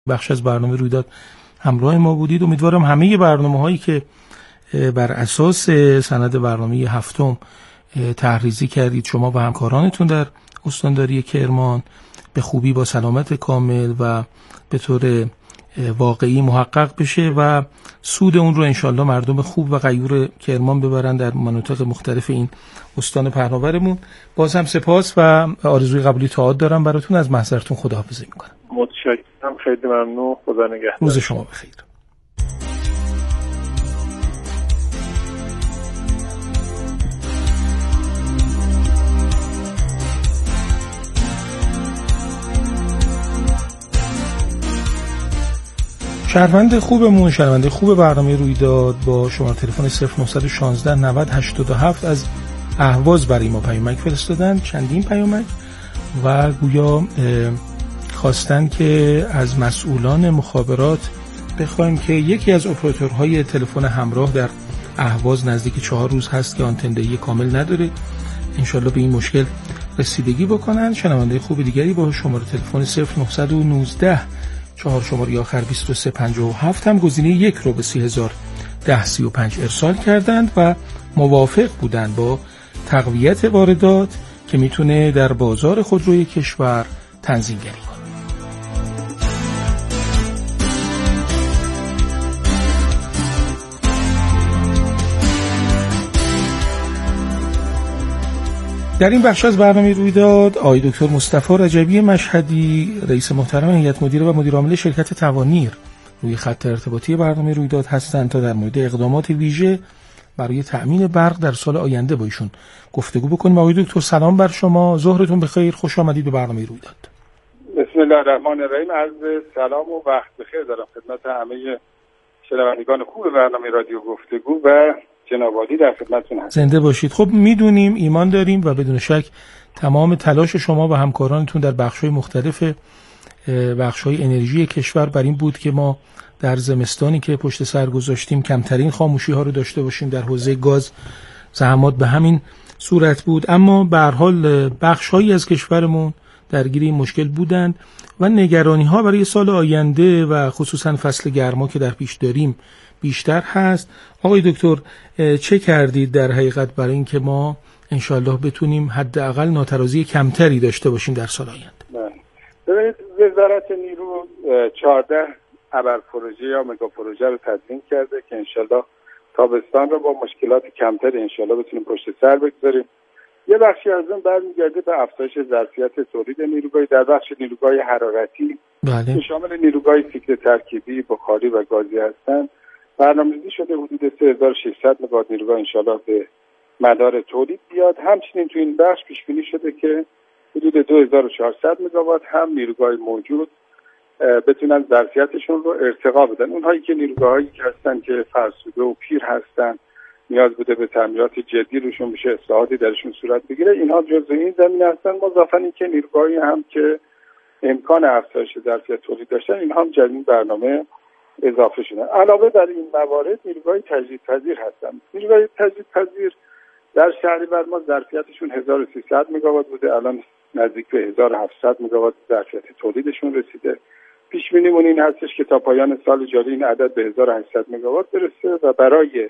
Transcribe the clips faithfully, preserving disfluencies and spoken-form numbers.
بخش از برنامه رویداد همراه ما بودید. امیدوارم همه برنامه‌هایی که بر اساس سند برنامه هفتم طرح‌ریزی کردید شما و همکارانتون در استانداری کرمان به خوبی با سلامت کامل و به طور واقعی محقق بشه و سود اون رو انشالله مردم خوب و غیور کرمان ببرن در مناطق مختلف این استان پهناورمون. باز هم سپاس و آرزوی قبولی تعهد دارم براتون. از محضرتون خداحافظی میکنم. متشکرم، خیلی ممنون. خدا نگهدار. روز شما بخیر. شهروند خوبمون، شنونده خوب برنامه رویداد با شماره تلفن صفر نه یک شش نود هشتاد و هفت از اهواز برای ما پیامک فرستادن، چندین پیامک، و گویا خواستن که از مسئولان مخابرات بخوایم که یکی از اپراتورهای تلفن همراه در اهواز نزدیک چهار روز هست که آنتندهی کامل نداره، انشالله به این مشکل رسیدگی بکنن. شنونده خوب دیگری با شماره تلفن صفر نه یک نه چهار شماره آخر بیست و سه پنجاه و هفت هم گزینه یک رو به سی هزار ده سی و پنج ارسال کردند و موافق بودند با تقویت واردات که میتونه در بازار خودروی کشور تنظیم‌گری کنه. در این بخش از برنامه رویداد آقای دکتر مصطفی رجبی مشهدی، رئیس محترم هیئت مدیره و مدیر عامل شرکت توانیر، روی خط ارتباطی برنامه رویداد هستند تا در مورد اقدامات ویژه برای تأمین برق در سال آینده با ایشون گفتگو بکنیم. آقای دکتر سلام بر شما، ظهرتون بخیر، خوش آمدید به برنامه رویداد. بسم الله الرحمن الرحیم. عرض سلام و وقت بخیر دارم خدمت همه شنوندگان خوب برنامه رادیو گفتگو و جناب عالی در خدمتتون هستم. زنده باشید. خب میدونیم، ایمان داریم و بدون شک تمام تلاش شما و همکارانتون در بخش‌های مختلف بخش‌های انرژی کشور بر این بود که ما در زمستانی که پشت سر گذاشتیم کمترین خاموشی‌ها رو داشته باشیم. در حوزه گاز زحمات به همین صورت بود، اما به هر حال بخش‌هایی از کشورمون درگیر این مشکل بودند و نگرانی‌ها برای سال آینده و خصوصا فصل گرما که در پیش داریم بیشتر هست. آقای دکتر چه کردید در حقیقت برای اینکه ما انشالله بتونیم حداقل ناترازی کمتری داشته باشیم در سال آینده؟ ببینید، وزارت نیرو چهارده ابر پروژه یا مگا پروژه رو تدوین کرده که انشالله تابستان رو با مشکلات کمتری انشالله بتونیم پشت سر بگذاریم. یه بخشی از اون برمیگرده به افزایش ظرفیت تولید نیروگاهی در بخش نیروگاهی حرارتی بله. که شامل نیروگاهی سیکل ترکیبی، بخاری و گازی هستند. برنامه‌ریزی شده حدود سه هزار و ششصد مگاوات نیروگاه انشالله به مدار تولید بیاد. همچنین تو این بخش پیش بینی شده که حدود دو هزار و چهارصد مگاوات هم نیروگاه موجود بتونن ظرفیتشون رو ارتقا بدن. اونهایی که نیروگاهایی که هستن که فرسوده و پیر هستن، نیاز بوده به تعمیرات جدی روشون بشه، اصلاحاتی درشون صورت بگیره، اینها جزء این زمینه هستن. مضافاً اینکه نیروگاهی هم که امکان افزایش ظرفیت تولید داشتن، اینها هم جدید برنامه اضافه شدن. علاوه بر این موارد نیروگاه تجدیدپذیر هستن. نیروگاه تجدیدپذیر در شهریور ما ظرفیتشون هزار و سیصد مگاوات بوده، الان نزدیک به هزار و هفتصد مگاوات ظرفیت تولیدشون رسیده. پیش بینیمون این هستش که تا پایان سال جاری این عدد به هزار و هشتصد مگاوات برسه و برای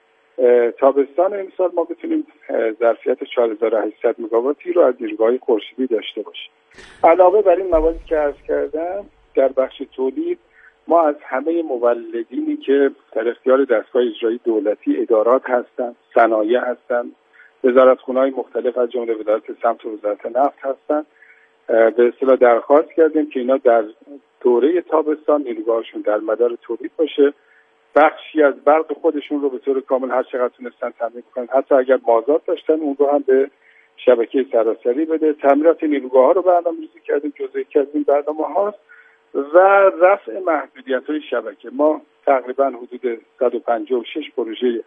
تابستان امسال ما بتونیم ظرفیت چهار هزار و هشتصد مگاواتی رو از نیروگاه خورشیدی داشته باشیم. علاوه بر این مواردی که عرض کردم، در بخش تولید ما از همه مولدینی که در اختیار دستگاه اجرایی دولتی، ادارات هستند، صنایع هستند، وزارتخونه‌های مختلف از جمله وزارت سمت و وزارت نفت هستند، به اصطلاح درخواست کردیم که اینا در دوره تابستان نیروگاهشون در مدار تولید باشه، بخشی از برق خودشون رو به طور کامل هر چقدر تونستن تامین کنن، حتی اگر مازاد داشتن اون رو هم به شبکه سراسری بده. تعمیرات نیروگاه‌ها رو برنامه‌ریزی کردیم، جزء یکی از این برنامه‌هاست، و رفع محدودیت‌های شبکه. ما تقریبا حدود صد و پنجاه و شش پروژه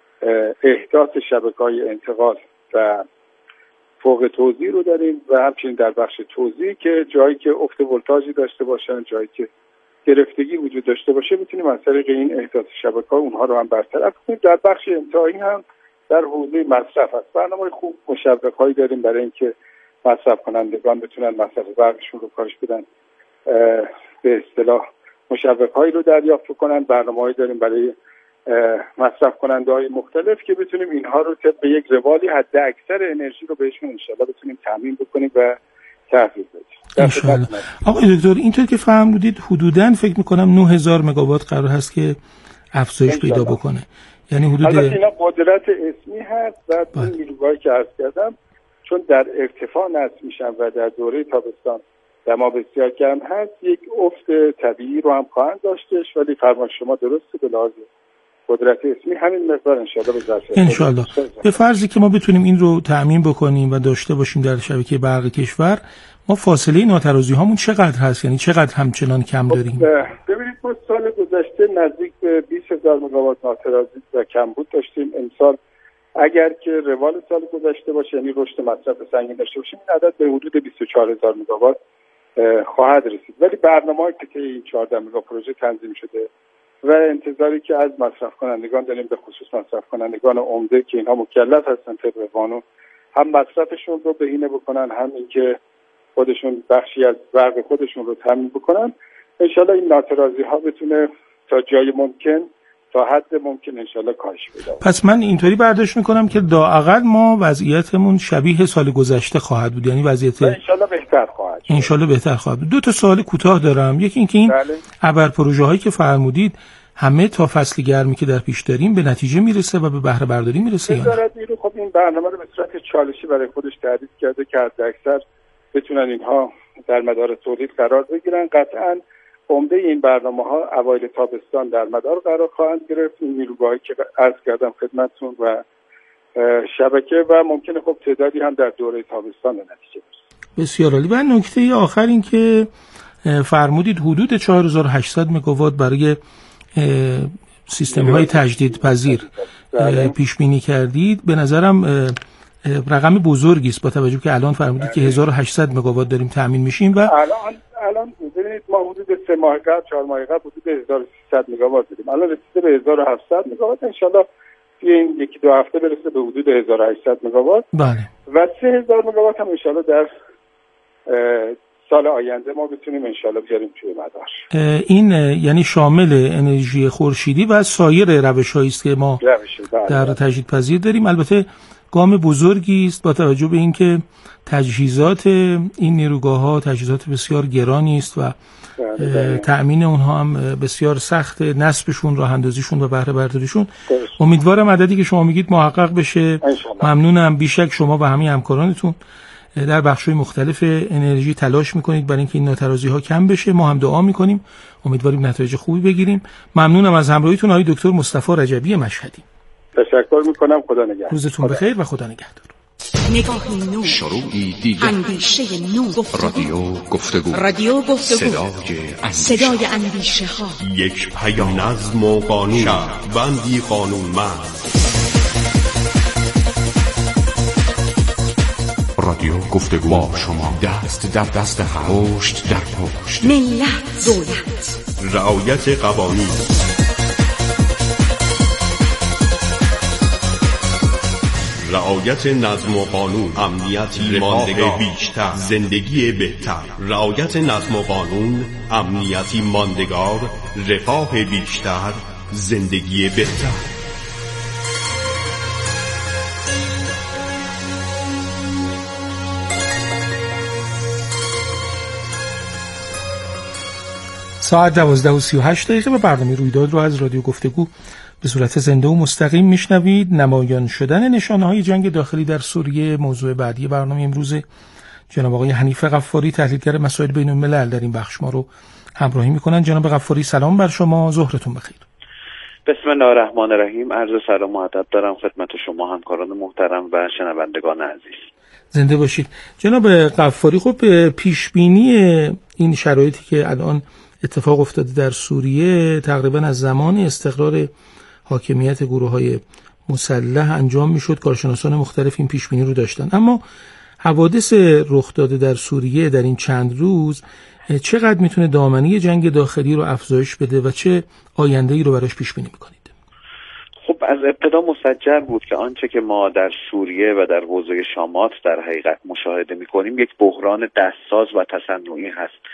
احداث شبکه‌های انتقال و فوق توزیع رو داریم و همچنین در بخش توزیع که جایی که افت ولتاژی داشته باشن، جایی که گرفتگی وجود داشته باشه، میتونیم از طریق این احداث شبکه‌ها اونها رو هم برطرف کنیم. در بخش انتهایی هم در حوزه مصرف هست. برنامه خوب مشوق‌هایی داریم برای اینکه مصرف کنندگان بتونن مصرف برقشون رو کاهش بدن. به اصطلاح مشوق‌هایی رو دریافت کنن. برنامه‌ای داریم برای مصرف کننده های مختلف که بتونیم اینها رو طبق یک روالی حد اکثر انرژی رو بهشون انشالله بتونیم تامین بکنیم و تحویل بدیم. انشالله. آقای دکتر اینطور که فرمودید حدوداً فکر میکنم نه هزار مگاوات قرار هست که افزایش پیدا بکنه، یعنی حدود البته اینا قدرت اسمی هست و این نیروگاهی که عرض کردم چون در ارتفاع نصب میشن و در دوره تابستان دما بسیار گرم هست یک افت طبیعی رو هم خواهند داشتش، ولی فرمان شما درسته به لحاظ قدرت اسمی همین مقدار انشالله به ظرف انشالله به فرضی که ما بتونیم این رو تأمین بکنیم و داشته باشیم در شبکه برق کشور، ما فاصله ناترازی هامون چقدر هست؟ یعنی چقدر همچنان کم داریم؟ ببینید ما سال گذشته نزدیک به بیست هزار مگاوات ناترازی و کمبود داشتیم. امسال اگر که روال سال گذشته باشه یعنی رشد مصرف سنگین داشته باشیم این عدد به حدود بیست و چهار هزار مگاوات خواهد رسید. ولی برنامه‌ای که این چهارده مگا پروژه تنظیم شده و انتظاری که از مصرف کنندگان داریم به خصوص مصرف کنندگان عمده که اینها مکلف هستن طبق قانون هم مصرفشون رو بهینه بکنن هم اینکه خودشون بخشی از برق خودشون رو تامین بکنن، انشالله این ناترازی ها بتونه تا جای ممکن تا حد ممکن انشالله کاهش پیدا. پس من اینطوری برداشت میکنم که لااقل ما وضعیتمون شبیه سال گذشته خواهد بود، یعنی وضعیت انشالله بهتر خواهد شد. انشالله بهتر خواهد بود. دو تا سوال کوتاه دارم. یکی اینکه این ابر پروژه هایی که فرمودید همه تا فصل گرمی که در پیش داریم به نتیجه میرسه و به بهره برداری میرسه یا نه؟ خب این برنامه رو به صورت چالشی برای خودش تعریف کرده که حداکثر بتونن اینها در مدار تولید قرار بگیرن. قطعاً عمده این برنامه‌ها اوایل تابستان در مدار قرار خواهند گرفت. این نیروگاهی که عرض کردم خدمتتون و شبکه و ممکنه خب تعدادی هم در دوره تابستان به نتیجه برسه. بسیار عالی. و نکته آخر این که فرمودید حدود چهار هزار و هشتصد مگاوات برای سیستم‌های تجدیدپذیر پیش بینی کردید. به نظرم رقم بزرگی است با توجه که الان فرمودید که هزار و هشتصد مگاوات داریم تامین میشیم و الان الان ببینید ما حدود سه ماه قبل چهار ماه قبل حدود هزار و سیصد مگاوات داریم، الان رسیده به هزار و هفتصد مگاوات، ان شاءالله توی این یکی دو هفته برسه به حدود هزار و هشتصد مگاوات. بله. و سه هزار مگاوات هم ان شاءالله در سال آینده ما بتونیم ان شاءالله بیاریم توی مدار. این یعنی شامل انرژی خورشیدی و سایر روش‌هایی است که ما در تجدیدپذیر داریم. البته گام بزرگی است با توجه به اینکه تجهیزات این نیروگاه‌ها تجهیزات بسیار گرانی است و تأمین اونها هم بسیار سخت، نصبشون، راه اندازیشون و بهره برداریشون. امیدوارم عددی که شما میگید محقق بشه. ممنونم. بیشک شما و همه همکارانتون در بخش‌های مختلف انرژی تلاش میکنید برای اینکه این ناترازی‌ها کم بشه. ما هم دعا میکنیم، امیدواریم نتایج خوبی بگیریم. ممنونم از همراهیتون آقای دکتر مصطفی رجبی مشهدی. تشکر میکنم. خدا نگهدار. روزتون بخیر و خدا نگهدار. نگاهی نو، شروعی دیگر، اندیشه نو، رادیو گفتگو، رادیو گفتگو، صدای اندیشه, صدای اندیشه ها، یک پیام، نظم و قانون، شهروندی قانونمند. رادیو گفتگو با شما، دست در دست هم، پشت در پشت، ملت دولت، رعایت قوانین، رعایت نظم و قانون، امنیتی ماندگار بیشتر، زندگی بهتر. رعایت نظم و قانون، امنیتی ماندگار، رفاه بیشتر، زندگی بهتر. ساعت دوازده و سی و هشت دقیقه به برنامه رویداد رو از رادیو گفتگو به صورت زنده و مستقیم میشنوید. نمایان شدن نشانه‌های جنگ داخلی در سوریه موضوع بعدی برنامه امروز. جناب آقای حنیف غفاری تحلیلگر مسائل بین الملل در این بخش ما رو همراهی میکنن. جناب غفاری سلام بر شما، ظهرتون بخیر. بسم الله الرحمن الرحیم. عرض سلام و ادب دارم خدمت شما همکاران محترم و شنوندگان عزیز. زنده باشید. جناب غفاری، خب پیش بینی این شرایطی که الان اتفاق افتاده در سوریه تقریبا از زمان استقرار حاکمیت گروه‌های مسلح انجام میشد. کارشناسان مختلف این پیش بینی رو داشتن، اما حوادث رخ داده در سوریه در این چند روز چقدر میتونه دامنه جنگ داخلی رو افزایش بده و چه آینده‌ای رو براش پیش بینی میکنید؟ خب از ابتدا مسجل بود که آنچه که ما در سوریه و در حوزه شامات در حقیقت مشاهده میکنیم یک بحران دستساز و تصنعی هست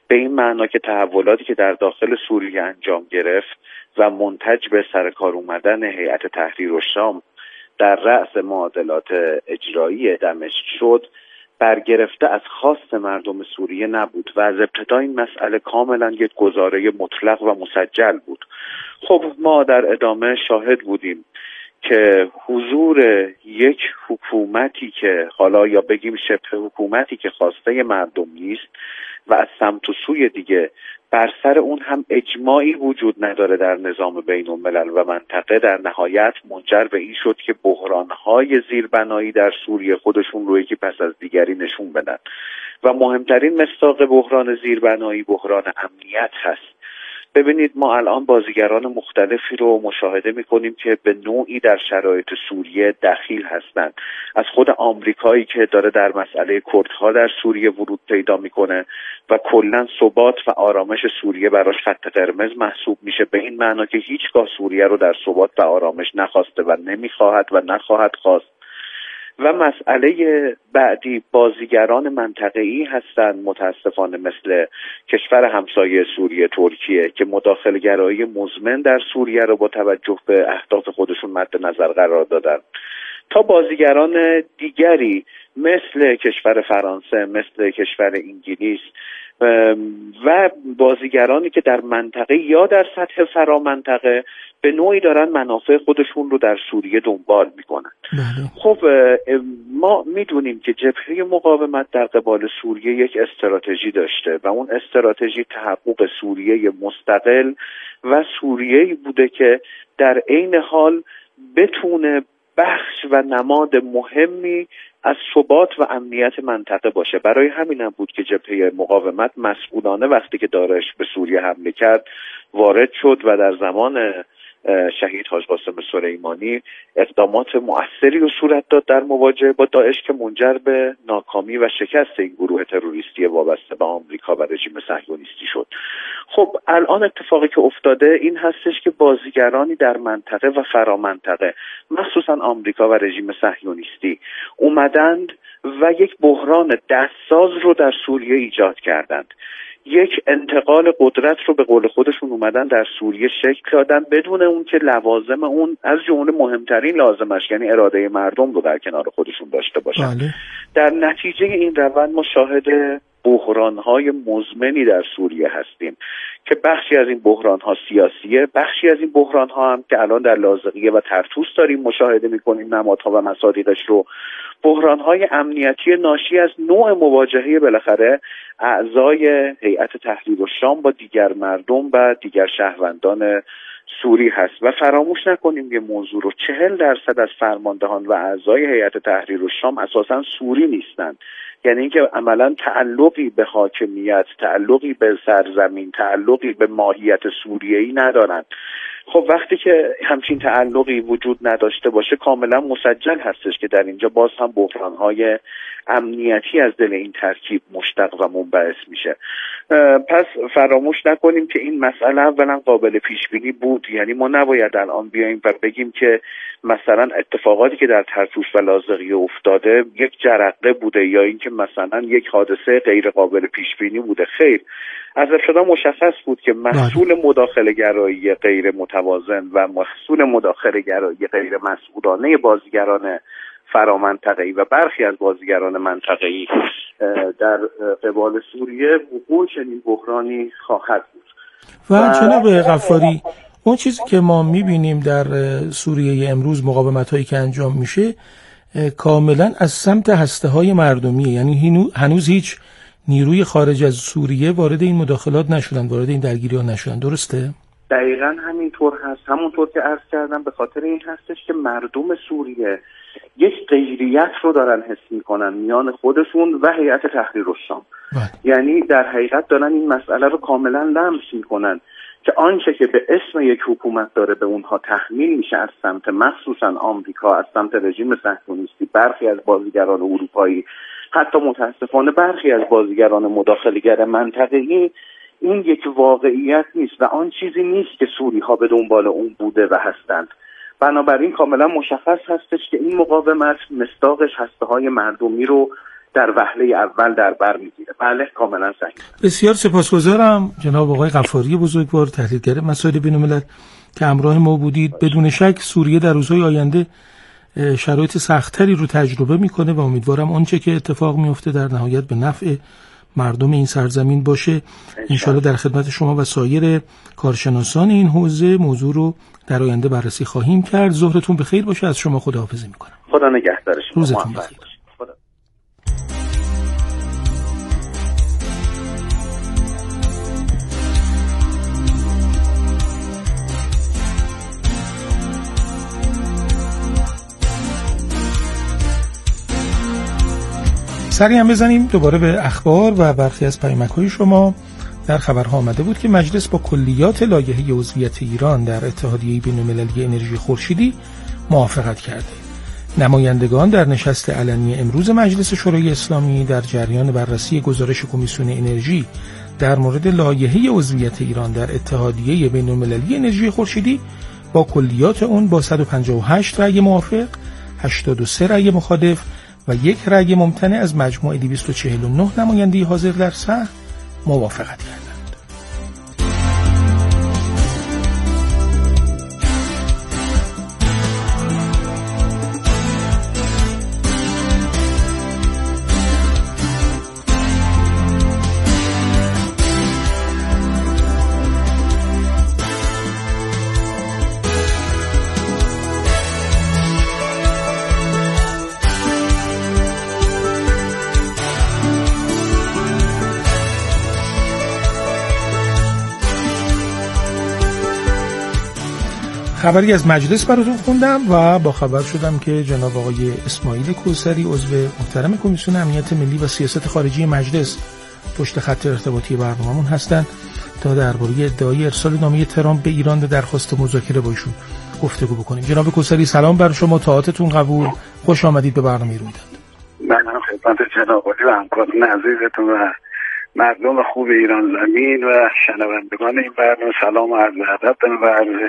به این معنا که تحولاتی که در داخل سوریه انجام گرفت و منتج به سر کار اومدن هیئت تحریر الشام در رأس معادلات اجرایی دمشق شد، برگرفته از خواست مردم سوریه نبود و از ابتدا این مسئله کاملا یک گزاره مطلق و مسجل بود. خب ما در ادامه شاهد بودیم که حضور یک حکومتی که حالا یا بگیم شبه حکومتی که خواسته مردم نیست و از سمت و سوی دیگه بر سر اون هم اجماعی وجود نداره در نظام بین الملل و منطقه، در نهایت منجر به این شد که بحران‌های زیربنایی در سوریه خودشون رو یکی پس از دیگری نشون بدن و مهمترین مصداق بحران زیربنایی بحران امنیت هست. ببینید ما الان بازیگران مختلفی رو مشاهده می‌کنیم که به نوعی در شرایط سوریه دخیل هستند، از خود آمریکایی که داره در مسئله کردها در سوریه ورود پیدا میکنه و کلاً ثبات و آرامش سوریه براش خط قرمز محسوب میشه، به این معنا که هیچگاه سوریه رو در ثبات و آرامش نخواسته و نمیخواهد و نخواهد خواست. و مسئله بعدی بازیگران منطقه‌ای هستند متاسفانه مثل کشور همسایه سوریه ترکیه که مداخله‌گرایی مزمن در سوریه رو با توجه به اهداف خودشون مد نظر قرار دادن، تا بازیگران دیگری مثل کشور فرانسه، مثل کشور انگلیس و بازیگرانی که در منطقه یا در سطح فرامنطقه به نوعی دارن منافع خودشون رو در سوریه دنبال میکنن. خب ما میدونیم که جبهه مقاومت در قبال سوریه یک استراتژی داشته و اون استراتژی تحقق سوریه مستقل و سوریه‌ای بوده که در عین حال بتونه بخش و نماد مهمی از ثبات و امنیت منطقه باشه. برای همین هم بود که جبهه مقاومت مسئولانه وقتی که داعش به سوریه حمله کرد وارد شد و در زمان شهید حاج قاسم سلیمانی اقدامات مؤثری رو صورت داد در مواجهه با داعش که منجر به ناکامی و شکست این گروه تروریستی وابسته به آمریکا و رژیم صهیونیستی شد. خب الان اتفاقی که افتاده این هستش که بازیگرانی در منطقه و فرامنطقه مخصوصا آمریکا و رژیم صهیونیستی اومدند و یک بحران دستساز رو در سوریه ایجاد کردند. یک انتقال قدرت رو به قول خودشون اومدن در سوریه شکل دادن بدون اون که لوازم اون از جمله مهمترین لازمش یعنی اراده مردم رو در کنار خودشون داشته باشن. بله. در نتیجه این روند ما شاهد بحران‌های مزمنی در سوریه هستیم که بخشی از این بحران‌ها سیاسیه، بخشی از این بحران‌ها هم که الان در لاذقیه و طرطوس داریم مشاهده می‌کنیم نمادها و مصادیقش رو، بحران‌های امنیتی ناشی از نوع مواجهه بالاخره اعضای هیئت تحریر الشام با دیگر مردم و دیگر شهروندان سوری هست. و فراموش نکنیم که موضوع رو چهل درصد از فرماندهان و اعضای هیئت تحریر الشام اساساً سوری نیستند، یعنی اینکه عملاً تعلقی به حاکمیت، تعلقی به سرزمین، تعلقی به ماهیت سوریه‌ای ندارند. خب وقتی که همچین تعلقی وجود نداشته باشه کاملا مسجل هستش که در اینجا باز هم بحران‌های امنیتی از دل این ترکیب مشتق و منبعث میشه. پس فراموش نکنیم که این مسئله اولا قابل پیش بینی بود، یعنی ما نباید الان بیایم و بگیم که مثلا اتفاقاتی که در طرطوس و لاذقیه افتاده یک جرقه بوده یا اینکه مثلا یک حادثه غیر قابل پیش بینی بوده. خیر، از ابتدا مشخص بود که مسئول مداخله گرایی غیر متوازن و مسئول مداخله گرایی غیر مسئولانه بازیگران فرامنطقه‌ای و برخی از بازیگران منطقه‌ای در قبال سوریه وقوع چنین بحرانی خواهد بود. و جناب غفاری، اون چیزی که ما می‌بینیم در سوریه امروز مقاومت‌هایی که انجام میشه کاملا از سمت هسته‌های مردمیه، یعنی هنوز هیچ نیروی خارج از سوریه وارد این مداخلات نشدن، وارد این درگیری‌ها نشدن، درسته؟ دقیقاً همینطور هست. همونطور که عرض کردم به خاطر این هستش که مردم سوریه یک غیریت رو دارن حس میکنن میان خودشون و هیئت تحریر الشام. یعنی در حقیقت دارن این مسئله رو کاملا لمس میکنن که آنچه که به اسم یک حکومت داره به اونها تحمیل میشه از سمت مخصوصا آمریکا، از سمت رژیم صهیونیستی، برخی از بازیگران اروپایی، حتی متاسفانه برخی از بازیگران مداخله‌گر منطقه‌ای، این یک واقعیت نیست و آن چیزی نیست که سوری ها به دنبال اون بوده و هستند. بنابراین کاملا مشخص هستش که این مقاومت مصداقش هسته های مردمی رو در وهله اول در بر میگیره. بله کاملا صحیح. بسیار سپاسگزارم جناب آقای غفاری بزرگوار، تحلیلگر مسائل بین‌الملل که همراه ما بودید. بدون شک سوریه در روزهای آینده شرایط سخت‌تری رو تجربه میکنه و امیدوارم آنچه که اتفاق میفته در نهایت به نفع مردم این سرزمین باشه. انشالله در خدمت شما و سایر کارشناسان این حوزه موضوع رو در آینده بررسی خواهیم کرد. ظهرتون بخیر باشه. از شما خداحافظی میکنم. خدا نگهدار شما. روزتون بخیر. سری هم بزنیم دوباره به اخبار و برخی از پیامک‌های شما. در خبرها آمده بود که مجلس با کلیات لایحه عضویت ایران در اتحادیه بین‌المللی انرژی خورشیدی موافقت کرده. نمایندگان در نشست علنی امروز مجلس شورای اسلامی در جریان بررسی گزارش کمیسیون انرژی در مورد لایحه عضویت ایران در اتحادیه بین‌المللی انرژی خورشیدی با کلیات اون با صد و پنجاه و هشت رأی موافق، هشتاد و سه رأی مخالف و یک رأی ممتنع از مجموع دویست و چهل و نه نماینده حاضر در صحن موافقت کردند. خبری از مجلس براتون خوندم و با خبر شدم که جناب آقای اسماعیل کوثری عضو محترم کمیسیون امنیت ملی و سیاست خارجی مجلس پشت خط ارتباطی برنامه‌مون هستن تا درباره ادعای ارسال نامه ترامپ به ایران به درخواست مذاکره با ایشون گفتگو بکنیم. جناب کوثری سلام بر شما، طاعتتون قبول، خوش آمدید به برنامه رویداد. من خدمت جناب عالی و همکاران عزیزتون و مردم خوب ایران زمین و شنوندگان این برنامه سلام و عرض ادب و عرض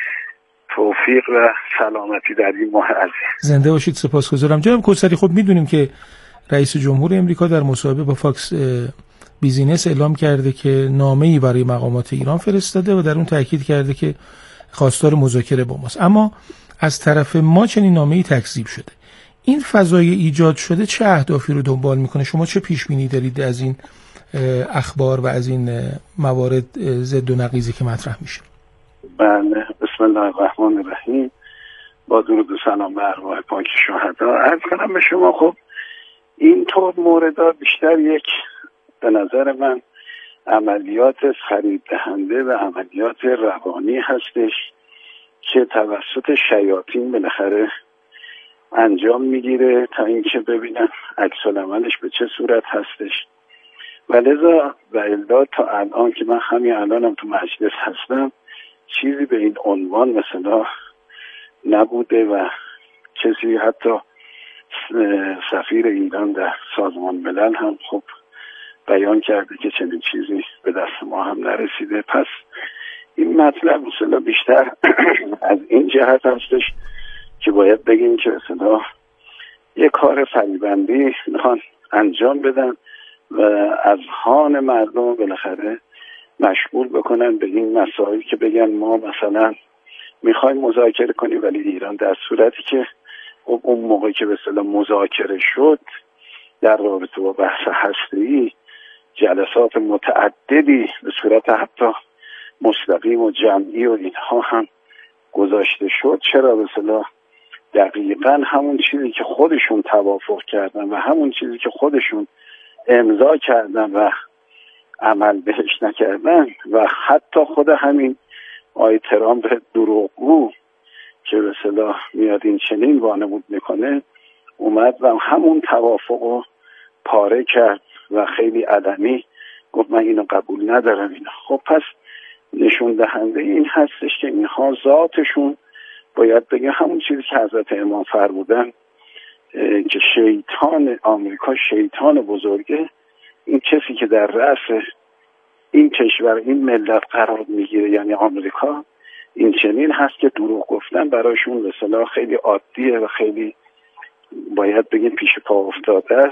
توفیق و سلامتی در این ماه عزیز. زنده باشید. سپاسگزارم. جناب کوثری خب میدونیم که رئیس جمهور امریکا در مصاحبه با فاکس بیزینس اعلام کرده که نامه‌ای برای مقامات ایران فرستاده و در اون تاکید کرده که خواستار مذاکره با ماست، اما از طرف ما چنین نامه‌ای تکذیب شده. این فضای ایجاد شده چه اهدافی رو دنبال میکنه؟ شما چه پیش بینی دارید از این اخبار و از این موارد ضد و نقیضی که مطرح میشه؟ بله، بسم الله الرحمن الرحیم. با درود و سلام بر ارواح پاک شهدا. عرض کنم به شما خب این طور موردها بیشتر یک به نظر من عملیات خرید دهنده و عملیات روانی هستش که توسط شیاطین بالاخره انجام میگیره تا اینکه ببینن عکس العملش به چه صورت هستش. و لذا و الا تا الان که من همین الانم تو مجلس هستم چیزی به این عنوان مثلا نبوده و کسی حتی سفیر ایران در سازمان ملل هم خب بیان کرده که چنین چیزی به دست ما هم نرسیده. پس این مطلب مثلا بیشتر از این جهت هستش که باید بگیم که مثلا یک کار فریبندی میخوان انجام بدن و از هان مردم بالاخره مشغول بکنن به این مسائل که بگن ما مثلا میخوایم مذاکره کنیم، ولی ایران در صورتی که خب اون موقع که به اصطلاح مذاکره شد در رابطه با بحث هسته‌ای جلسات متعددی به صورت حتی مستقیم و جمعی و اینها هم گذاشته شد. چرا به اصطلاح دقیقاً همون چیزی که خودشون توافق کردن و همون چیزی که خودشون امضا کردن و عمل بهش نکردن و حتی خود همین آقای ترامپ دروغگو که به اصطلاح میاد این چنین وانمود میکنه اومد و همون توافق رو پاره کرد و خیلی علنی گفت من اینو قبول ندارم اینا. خب پس نشون دهنده این هستش که اینها ذاتشون باید بگه همون چیزی که حضرت امام فرمودن که شیطان آمریکا شیطان بزرگه، این کسی که در رأس این کشور این ملت قرار میگیره یعنی آمریکا، این چنین هست که دروغ گفتن براشون به اصطلاح خیلی عادیه و خیلی باید بگیم پیش پا افتاده است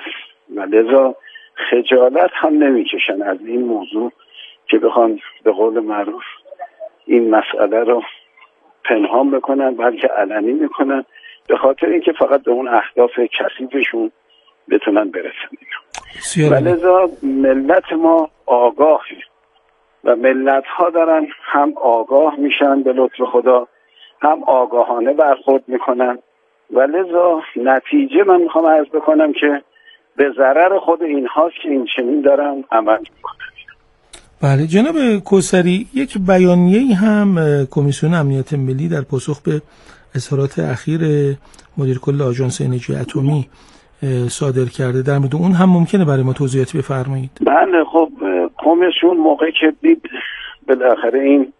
و لذا خجالت هم نمیکشن از این موضوع که بخوان به قول معروف این مسئله رو پنهان بکنن، بلکه علنی میکنن، به خاطر اینکه فقط به اون اهداف کثیفشون بتونن برسن. و لذا ملت ما آگاهی و ملت ها دارن هم آگاه میشن به لطف خدا، هم آگاهانه برخورد میکنن و لذا نتیجه من میخوام عرض بکنم که به ضرر خود اینهاست که این چنین دارن عمل میکنن. بله جناب کوثری، یک بیانیه‌ای هم کمیسیون امنیت ملی در پاسخ به اظهارات اخیر مدیر کل آژانس انرژی اتمی صادر کرده، در مورد اون هم ممکنه برای ما توضیحاتی بفرمایید؟ بله خب کمیسیون موقعی که دید بالاخره این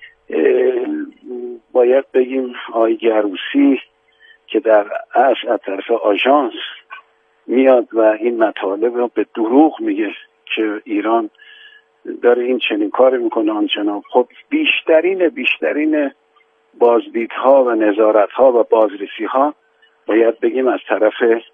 باید بگیم آقای گروسی که در اصل از طرف آژانس میاد و این مطالب رو به دروغ میگه که ایران داره این چنین کار میکنه آنچنان، خب بیشترین بیشترین بازدیدها و نظارتها و بازرسیها باید بگیم از طرف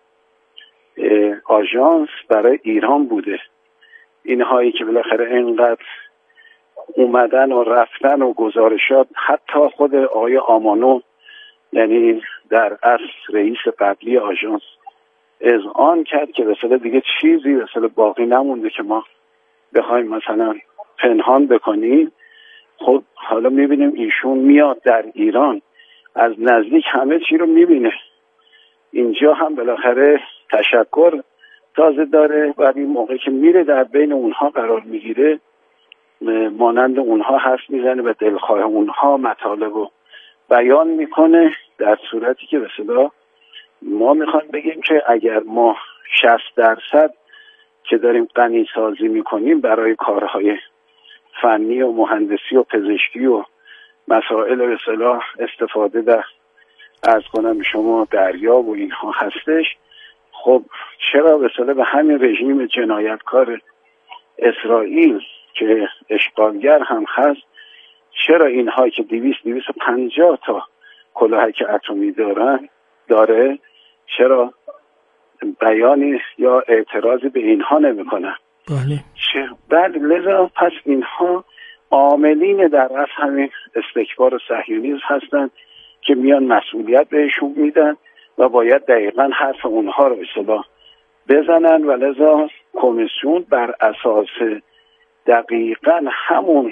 آژانس برای ایران بوده. اینهایی که بالاخره اینقدر اومدن و رفتن و گزارشات، حتی خود آقای آمانو یعنی در اصل رئیس قبلی آژانس اذعان کرد که مثلا دیگه چیزی مثلا باقی نمونده که ما بخوایم مثلا پنهان بکنیم. خب حالا میبینیم ایشون میاد در ایران از نزدیک همه چی رو میبینه، اینجا هم بالاخره تشکر تازه داره، بعد این موقع که میره در بین اونها قرار میگیره مانند اونها حرف میزنه و دلخواه اونها مطالب رو بیان میکنه، در صورتی که به صدا ما میخوایم بگیم که اگر ما شصت درصد که داریم غنی سازی میکنیم برای کارهای فنی و مهندسی و پزشکی و مسائل به اصطلاح استفاده در عرض کنم شما دریا و اینها هستش، خب چرا به اصطلاح به همین رژیم جنایتکار اسرائیل که اشغالگر هم هست، چرا اینها که دویست دویست و پنجاه تا کلاهک اتمی دارن داره چرا بیانی یا اعتراضی به اینها نمی کنن؟ بله. چه بله لذا پس اینها عاملین در اصل همین استکبار و صهیونیسم هستن که میان مسئولیت بهشون میدن و باید دقیقاً حرف اونها رو به اصطلاح بزنن و لذا کمیسیون بر اساس دقیقاً همون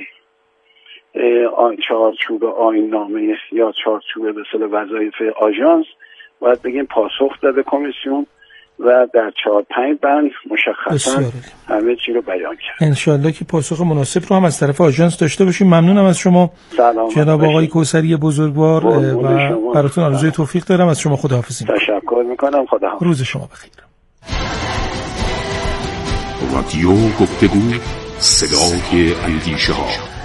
چارچوب آیین نامه یا چارچوب به اصطلاح وظایف آژانس باید بگیم پاسخ داده کمیسیون و در چهار پنج بند مشخصا همه چی رو بیان کرد. انشالله که پاسخ مناسب رو هم از طرف آژانس داشته باشیم. ممنونم از شما جناب آقای کوثری بزرگوار و براتون آرزوی توفیق دارم. از شما خداحافظی میکنم. تشکر میکنم. خداحافظ. روز شما بخیر. رادیو گفتگو، صدای اندیشه ها.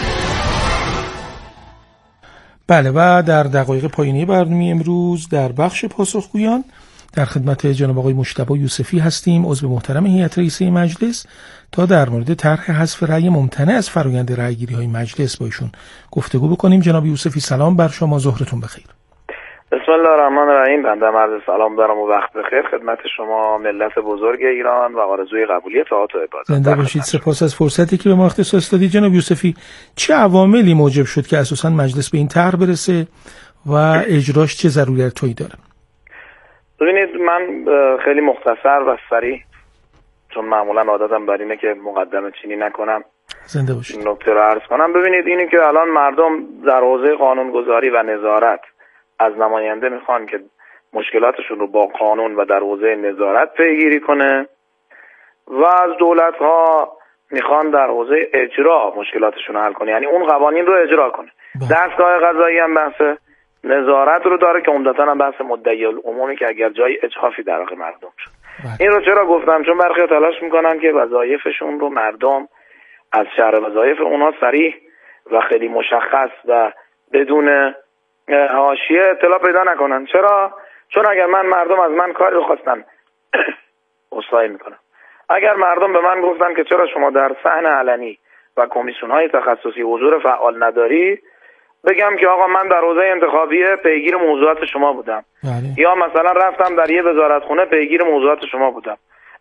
بله و در دقایق پایانی برنامه امروز در بخش پاسخگویان در خدمت جناب آقای مجتبی یوسفی هستیم، عضو محترم هیئت رئیسه مجلس، تا در مورد طرح حذف رأی ممتنع از فرآیند رأیگیری‌های مجلس با ایشون گفتگو بکنیم. جناب یوسفی سلام بر شما، ظهرتون بخیر. بسم الله الرحمن الرحیم. بنده عرض سلام دارم و وقت بخیر خدمت شما ملت بزرگ ایران و آرزوی قبولی طاعات و عبادت. زنده باشید. سپاس از فرصتی که به ما اختصاص دادید. جناب یوسفی، چه عواملی موجب شد که اساساً مجلس به این طرح برسه و اجراش چه ضرورتایی داره؟ ببینید من خیلی مختصر و سریع، چون معمولا عادتم بر اینه که مقدمه چینی نکنم، زنده باشید، نکته رو عرض کنم. ببینید اینی که الان مردم در حوزه قانونگذاری و نظارت از نماینده میخوان که مشکلاتشون رو با قانون و در حوزه نظارت پیگیری کنه و از دولت ها میخوان در حوزه اجرا مشکلاتشون رو حل کنه، یعنی اون قوانین رو اجرا کنه. دستگاه قضایی هم بحث نظارت رو داره که عمدتاً هم بحث مدعی العمومی که اگر جای اجحافی در حق مردم شد. این رو چرا گفتم؟ چون برخی تلاش میکنن که وظایفشون رو مردم از شرح وظایف اونها صریح و خیلی مشخص و بدون حاشیه اطلاع پیدا نکنن. چرا؟ چون اگر من مردم از من کاری رو خواستن اصلاحی میکنم، اگر مردم به من گفتن که چرا شما در صحن علنی و کمیسیون های تخصصی حضور فعال نداری، بگم که آقا من در حوزه انتخابی پیگیر موضوعات شما بودم، بله. یا مثلا رفتم در یه وزارتخونه پیگیر موضوعات شما بودم.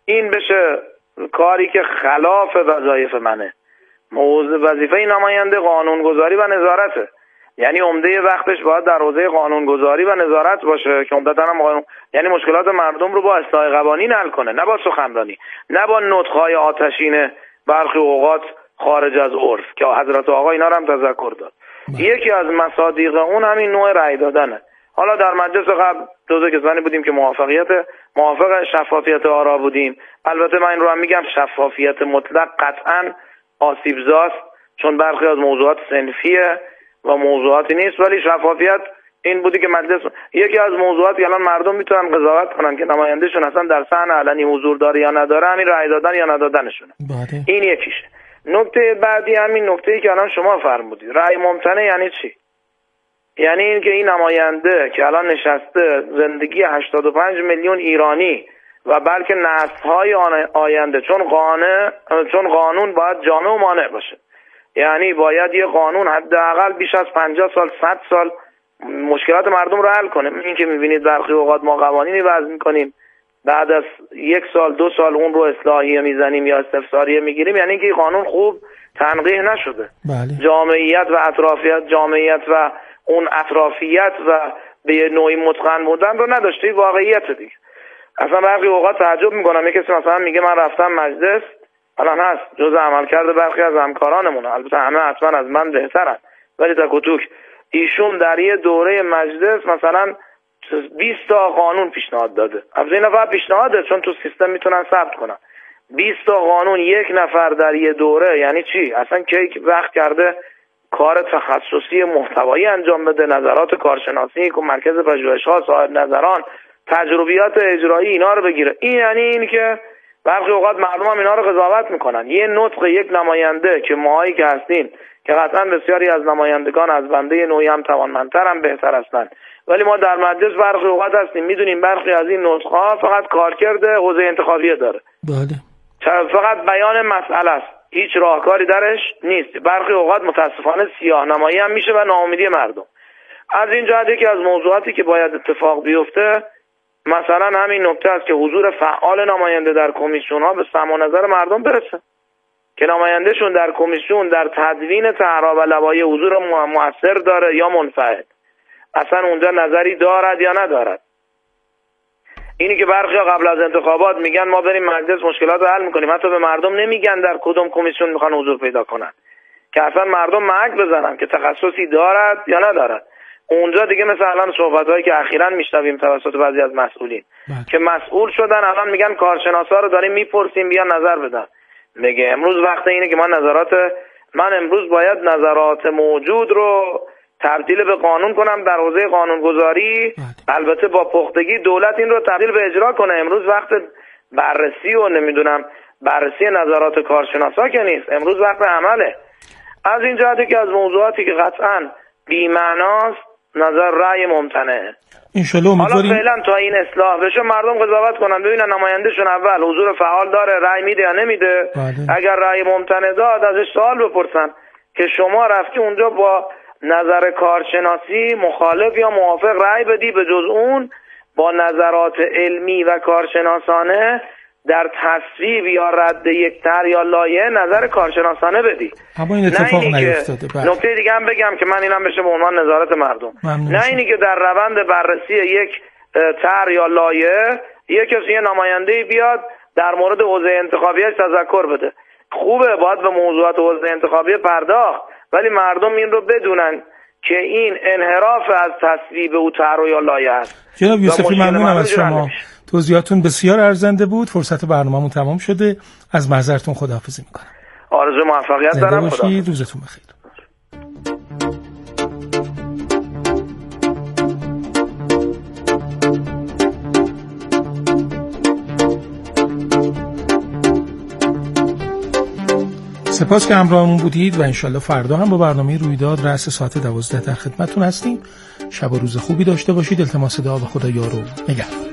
این بشه کاری که خلاف وظایف منه. موضوع وظیفه نماینده قانونگذاری و نظارته، یعنی عمده وقتش باید در حوزه قانونگذاری و نظارت باشه که عمدتاً هم قانون، یعنی مشکلات مردم رو با اصلاح قوانین حل کنه، نه با سخنرانی، نه با نطق‌های آتشین برخی اوقات خارج از عرف که حضرت آقا اینا رو هم تذکر داد. یکی از مصادیق اون همین نوع رأی دادنه. حالا در مجلس قبل جزو کسانی بودیم که موافقیت موافق شفافیت آرا بودیم. البته من این رو هم میگم شفافیت مطلق قطعاً آسیبزاست، چون برخی از موضوعات صنفیه و موضوعاتی نیست، ولی شفافیت این بودی که مجلس یکی از موضوعاتی که الان مردم میتونن قضاوت کنن که نمایندهشون اصلا در صحن علنی حضور داره یا نداره، همین رأی دادن یا ندادنشونه. این یکیشه. نکته بعدی همین نکته‌ای که الان شما فرمودید، رأی ممتنع یعنی چی؟ یعنی این که این نماینده که الان نشسته زندگی هشتاد و پنج میلیون ایرانی و بلکه نسل‌های آینده، چون قانون چون قانون باید جامع و مانع باشه، یعنی باید یه قانون حداقل بیش از پنجاه سال صد سال مشکلات مردم رو حل کنه. این که می‌بینید برخی اوقات ما قوانینی وضع می‌کنیم بعد از یک سال دو سال اون رو اصلاحیه میزنیم یا استفساریه میگیریم، یعنی که قانون خوب تنقیح نشده. بله. جامعیت و اطرافیت جامعیت و اون اطرافیت و به نوعی متقن بودن رو نداشته. واقعیت دیگه. اصلا برخی اوقات تعجب میکنم، یک کسی مثلا میگه من رفتم مجلس، الان هست جزء عملکرد برخی از همکارانمون، البته همه حتما از من بهترن، ولی تک و توک ایشون در یه دوره مجلس مثلا بیست تا قانون پیشنهاد داده. از این نفر پیشنهاده چون تو سیستم میتونن ثبت کنن. بیست تا قانون یک نفر در یه دوره، یعنی چی؟ اصلا کی وقت کرده کار تخصصی محتوایی انجام بده، نظرات کارشناسی که مرکز پژوهش‌ها، صاحب نظران، تجربیات اجرایی اینا رو بگیره. این یعنی این که برخی اوقات مردم هم اینا رو قضاوت میکنن. یه نطق یک نماینده که ماهایی که هستین که قطعا بسیاری از نمایندگان از بنده نوعی هم توانمندتر هم بهتر هستن، ولی ما در مجلس برخی اوقات هستیم میدونیم برخی از این نطق‌ها فقط کارکرد حوزه انتخابیه داره. بله. فقط بیان مسئله است، هیچ راهکاری درش نیست. برخی اوقات متاسفانه سیاه نمایی هم میشه و ناامیدی مردم. از این جهت یکی از موضوعاتی که باید اتفاق بیفته مثلا همین نکته است که حضور فعال نماینده در کمیسیون ها به سمع و نظر مردم برسه، که نمایندهشون در کمیسیون در تدوین طرح‌ها و لوایح حضور مؤثر داره یا منفعل، اصلا اونجا نظری دارد یا ندارد. اینی که برخی قبل از انتخابات میگن ما بریم مجلس مشکلات رو حل میکنیم، حتی به مردم نمیگن در کدوم کمیسیون میخوان حضور پیدا کنن که اصلا مردم محک بزنن که تخصصی دارد یا ندارد. اونجا دیگه مثلا الان صحبت‌هایی که اخیراً میشنویم توسط بعضی از مسئولین بله. که مسئول شدن الان میگن کارشناسا رو داریم میپرسیم بیا نظر بدن. میگه امروز وقت اینه که من نظرات من امروز باید نظرات موجود رو تبدیل به قانون کنم در حوزه قانونگذاری. بله. البته با پختگی دولت این رو تبدیل به اجرا کنه. امروز وقت بررسی و نمیدونم بررسی نظرات کارشناسا که نیست، امروز وقت عمله. از این جهتی که از موضوعاتی که قطعاً بی‌معناست نظر رأی ممتنعه. انشالله امیدواریم حالا فعلا تا این اصلاح بشه مردم قضاوت کنن، ببینن نمایندهشون اول حضور فعال داره، رأی میده یا نمیده. بله. اگر رأی ممتنع داد ازش سوال بپرسن که شما رفتی اونجا با نظر کارشناسی مخالف یا موافق رأی بدی، به جز اون با نظرات علمی و کارشناسانه در تصویب یا رد یک طرح یا لایحه نظر کارشناسانه بدی. اما این اتفاق نیفتاده. نکته دیگه هم بگم که من اینم بشه به عنوان نظارت مردم. نه اینی که در روند بررسی یک طرح یا لایحه یک کسی یه نماینده بیاد در مورد حوزه انتخابیش تذکر بده. خوبه، باید به موضوعات حوزه انتخابی پرداخت، ولی مردم این رو بدونن که این انحراف از تصویب او طرح یا لایحه است. جناب یوسفی ممنونم از شما. توضیحاتون بسیار ارزنده بود. فرصت برنامه‌مون تمام شده. از محضرتون خداحافظی می‌کنم. آرزوی موفقیت دارم. خدا. روزتون بخیر. سپاس که همراهمون بودید و انشالله فردا هم با برنامه رویداد رأس ساعت دوازده در خدمتتون هستیم. شب و روز خوبی داشته باشید. التماس دعا به خدا یار و نگهدار.